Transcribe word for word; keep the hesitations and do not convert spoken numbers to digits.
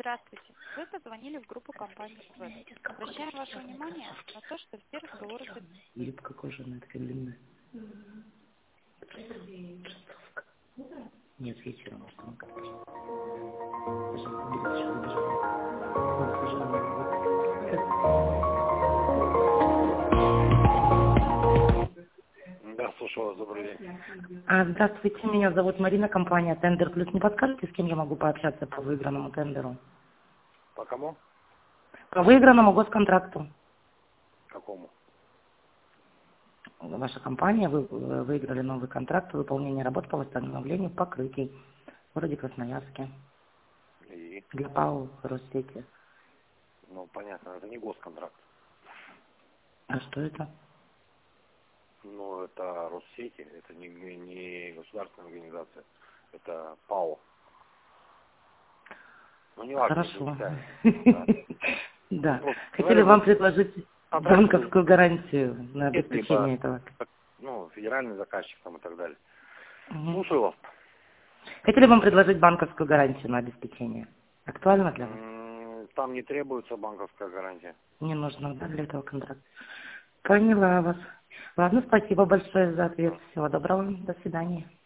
Здравствуйте. Вы позвонили в группу компании Веб. Обращаем ваше внимание на то, что все разговоры записываются. Юбка кожаная, такая длинная. Нет, вечером. Да, слушаю вас, добрый день. А, здравствуйте, меня зовут Марина, компания Тендер Плюс. Не подскажете, с кем я могу пообщаться по выигранному тендеру? По кому? По выигранному госконтракту. Какому? Ваша компания, вы э, выиграли новый контракт выполнения работ по восстановлению покрытий в городе Красноярске И? для ПАО Россети. Ну, понятно, это не госконтракт. А что это? Ну, это Россети, это не, не не государственная организация, это ПАО. Ну, не важно, Хорошо. да. Да. Ну, Хотели вам предложить контракт банковскую гарантию на нет, обеспечение либо, этого. ну, федеральный заказчик там и так далее. Мгм. Слушаю вас. Хотели вам предложить банковскую гарантию на обеспечение. Актуально для вас? М, Там не требуется банковская гарантия. Не нужно, да, для этого контракта. Поняла вас. Ладно, спасибо большое за ответ. Всего доброго. До свидания.